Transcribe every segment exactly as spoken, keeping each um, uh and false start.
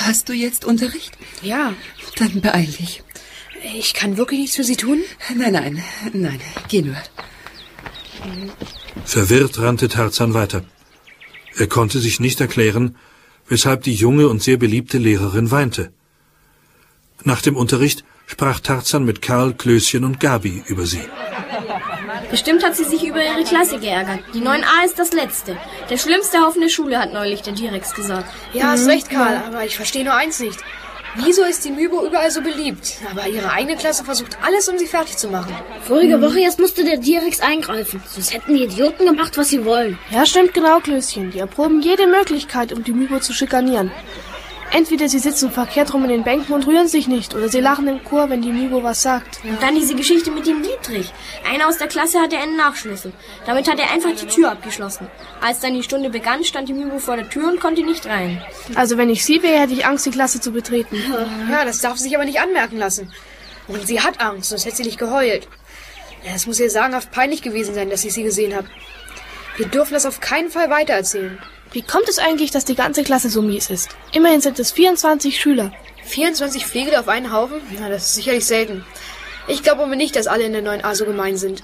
Hast du jetzt Unterricht? Ja. Dann beeil dich. Ich kann wirklich nichts für Sie tun? Nein, nein, nein. Geh nur. Verwirrt rannte Tarzan weiter. Er konnte sich nicht erklären, weshalb die junge und sehr beliebte Lehrerin weinte. Nach dem Unterricht sprach Tarzan mit Karl, Klößchen und Gabi über sie. Bestimmt hat sie sich über ihre Klasse geärgert. Die neun a ist das Letzte. Der schlimmste Haufen der Schule, hat neulich der Direx gesagt. Ja, hast recht, Karl, aber ich verstehe nur eins nicht. Wieso ist die Mybo überall so beliebt? Aber ihre eigene Klasse versucht alles, um sie fertig zu machen. Vorige Woche erst musste der Direx eingreifen. Sonst hätten die Idioten gemacht, was sie wollen. Ja, stimmt genau, Klößchen. Die erproben jede Möglichkeit, um die Mybo zu schikanieren. Entweder sie sitzen verkehrt rum in den Bänken und rühren sich nicht, oder sie lachen im Chor, wenn die Mybo was sagt. Und dann diese Geschichte mit dem Dietrich. Einer aus der Klasse hatte einen Nachschlüssel. Damit hat er einfach die Tür abgeschlossen. Als dann die Stunde begann, stand die Mybo vor der Tür und konnte nicht rein. Also wenn ich sie wäre, hätte ich Angst, die Klasse zu betreten. Ja, das darf sich aber nicht anmerken lassen. Und sie hat Angst, sonst hätte sie nicht geheult. Ja, es muss ihr sagenhaft peinlich gewesen sein, dass ich sie gesehen habe. Wir dürfen das auf keinen Fall weitererzählen. Wie kommt es eigentlich, dass die ganze Klasse so mies ist? Immerhin sind es vierundzwanzig Schüler. vierundzwanzig Flegel auf einen Haufen? Na, das ist sicherlich selten. Ich glaube aber nicht, dass alle in der neun a so gemein sind.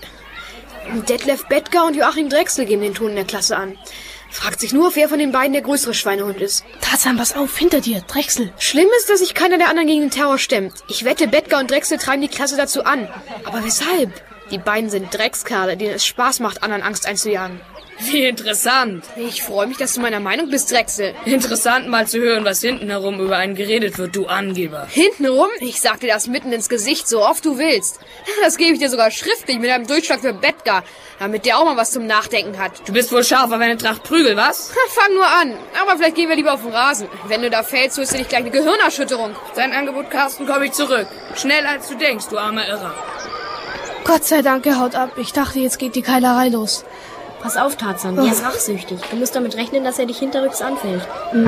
Detlef Bettger und Joachim Drechsel geben den Ton in der Klasse an. Fragt sich nur, wer von den beiden der größere Schweinehund ist. Tarzan, pass auf, hinter dir, Drechsel. Schlimm ist, dass sich keiner der anderen gegen den Terror stemmt. Ich wette, Bettger und Drechsel treiben die Klasse dazu an. Aber weshalb? Die beiden sind Dreckskerle, denen es Spaß macht, anderen Angst einzujagen. Wie interessant. Ich freue mich, dass du meiner Meinung bist, Drechsel. Interessant mal zu hören, was hinten herum über einen geredet wird, du Angeber. Hintenrum? Ich sag dir das mitten ins Gesicht, so oft du willst. Das gebe ich dir sogar schriftlich mit einem Durchschlag für Bettger, damit der auch mal was zum Nachdenken hat. Du bist wohl scharf auf eine Tracht Prügel, was? Fang nur an. Aber vielleicht gehen wir lieber auf den Rasen. Wenn du da fällst, so ist dir nicht gleich eine Gehirnerschütterung. Dein Angebot, Carsten, komme ich zurück. Schneller als du denkst, du armer Irrer. Gott sei Dank, er haut ab. Ich dachte, jetzt geht die Keilerei los. Pass auf, Tarzan, der ist rachsüchtig. Du musst damit rechnen, dass er dich hinterrücks anfällt.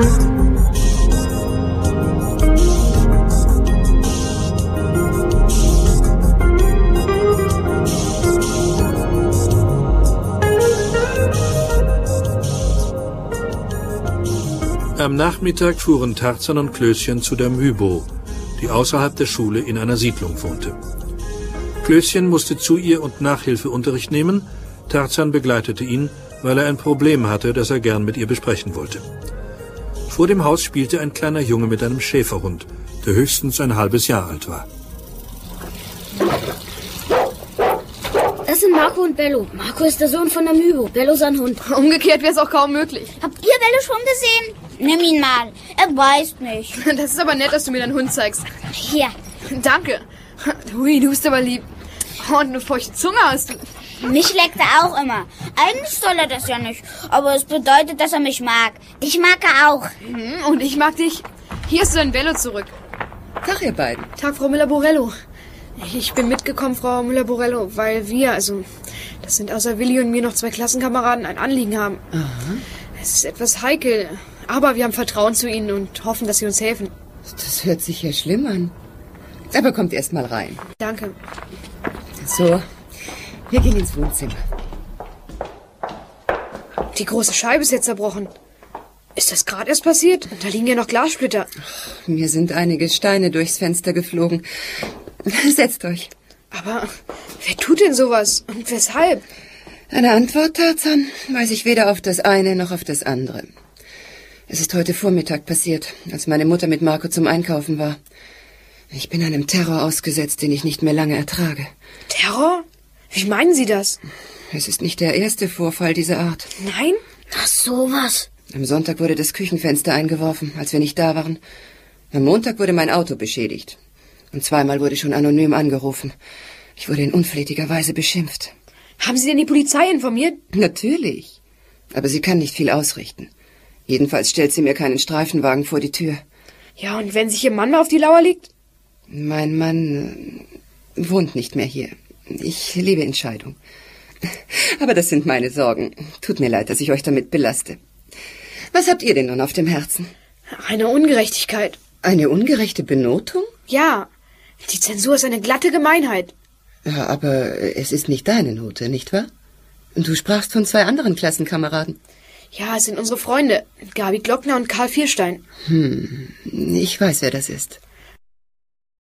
Am Nachmittag fuhren Tarzan und Klößchen zu der Mybo, die außerhalb der Schule in einer Siedlung wohnte. Klößchen musste zu ihr und Nachhilfeunterricht nehmen. Tarzan begleitete ihn, weil er ein Problem hatte, das er gern mit ihr besprechen wollte. Vor dem Haus spielte ein kleiner Junge mit einem Schäferhund, der höchstens ein halbes Jahr alt war. Das sind Marco und Bello. Marco ist der Sohn von der Mybo, Bello sein Hund. Umgekehrt wäre es auch kaum möglich. Habt ihr Bello schon gesehen? Nimm ihn mal. Er beißt nicht. Das ist aber nett, dass du mir deinen Hund zeigst. Hier. Danke. Hui, du bist aber lieb. Oh, und eine feuchte Zunge hast du. Mich leckt er auch immer. Eigentlich soll er das ja nicht. Aber es bedeutet, dass er mich mag. Ich mag er auch. Und ich mag dich. Hier ist dein Bello zurück. Tag, ihr beiden. Tag, Frau Müller-Borello. Ich bin mitgekommen, Frau Müller-Borello, weil wir, also, das sind außer Willi und mir noch zwei Klassenkameraden, ein Anliegen haben. Aha. Es ist etwas heikel, aber wir haben Vertrauen zu Ihnen und hoffen, dass Sie uns helfen. Das hört sich ja schlimm an. Aber kommt erst mal rein. Danke. So, wir gehen ins Wohnzimmer. Die große Scheibe ist jetzt zerbrochen. Ist das gerade erst passiert? Da liegen ja noch Glassplitter. Ach, mir sind einige Steine durchs Fenster geflogen. Setzt euch. Aber wer tut denn sowas? Und weshalb? Eine Antwort, Tarzan, weiß ich weder auf das eine noch auf das andere. Es ist heute Vormittag passiert, als meine Mutter mit Marco zum Einkaufen war. Ich bin einem Terror ausgesetzt, den ich nicht mehr lange ertrage. Terror? Wie meinen Sie das? Es ist nicht der erste Vorfall dieser Art. Nein? Ach, sowas. Am Sonntag wurde das Küchenfenster eingeworfen, als wir nicht da waren. Am Montag wurde mein Auto beschädigt. Und zweimal wurde schon anonym angerufen. Ich wurde in unflätiger Weise beschimpft. Haben Sie denn die Polizei informiert? Natürlich. Aber sie kann nicht viel ausrichten. Jedenfalls stellt sie mir keinen Streifenwagen vor die Tür. Ja, und wenn sich Ihr Mann mal auf die Lauer legt? Mein Mann äh, wohnt nicht mehr hier. Ich lebe in Scheidung. Aber das sind meine Sorgen. Tut mir leid, dass ich euch damit belaste. Was habt ihr denn nun auf dem Herzen? Eine Ungerechtigkeit. Eine ungerechte Benotung? Ja, die Zensur ist eine glatte Gemeinheit. Ja, aber es ist nicht deine Note, nicht wahr? Du sprachst von zwei anderen Klassenkameraden. Ja, es sind unsere Freunde. Gabi Glockner und Karl Vierstein. Hm, ich weiß, wer das ist.